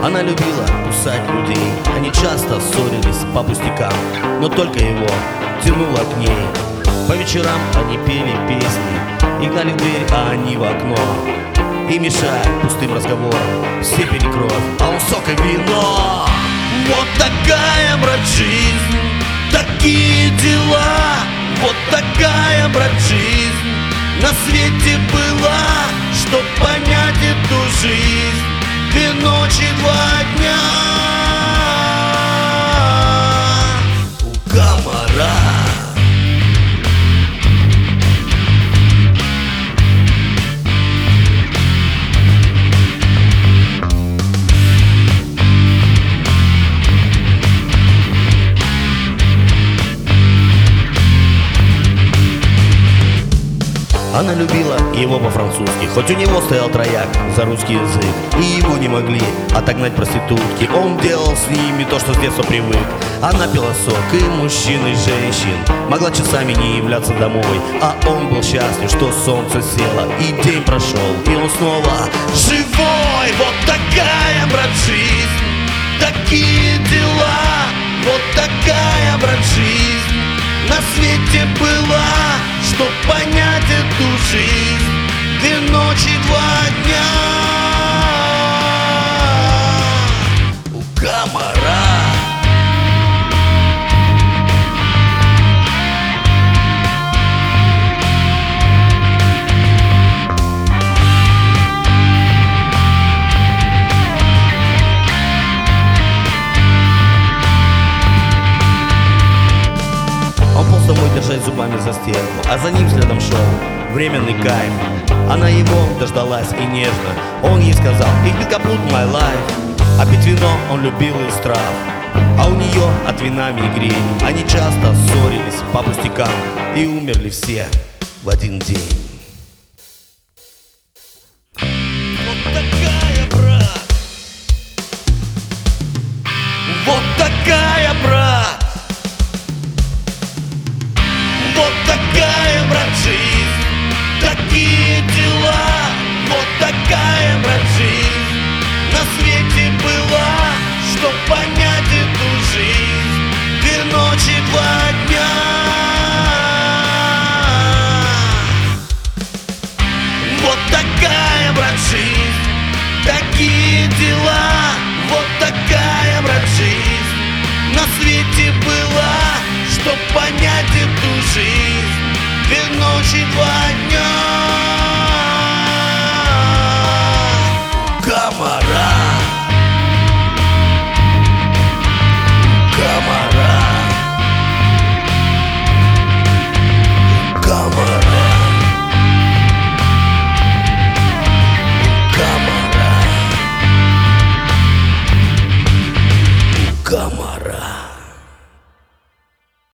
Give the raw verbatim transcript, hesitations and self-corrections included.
Она любила кусать людей, они часто ссорились по пустякам, но только его тянуло к ней. По вечерам они пели песни и гнали в дверь, а они в окно. И мешая пустым разговорам все пили кровь, а он сок и вино. Вот такая, брат, жизнь, такие дела. Вот такая, брат, жизнь на свете была. Чтоб понять эту жизнь, две ночи, два дня у комара. Она любила его по-французски, хоть у него стоял трояк за русский язык, и его не могли отогнать проститутки. Он делал с ними то, что с детства привык. Она пила сок, и мужчин, и женщин, могла часами не являться домой. А он был счастлив, что солнце село, и день прошел, и он снова живой. Вот такая, брат, жизнь, такие дела. Вот такая, брат, жизнь на свете была. Чтоб понять эту жизнь, две ночи, два дня у комара. Он полз домой, держась зубами за стенку, а за ним следом шел временный кайф. Она его дождалась и нежно он ей сказал: «Ich bin kaputt, my life». А пить вино он любил из трав, а у нее от вина мигрень. Они часто ссорились по пустякам и умерли все в один день. Вот такая, брат, вот такая, брат. Вот такая, брат, жизнь, такие дела. Вот такая.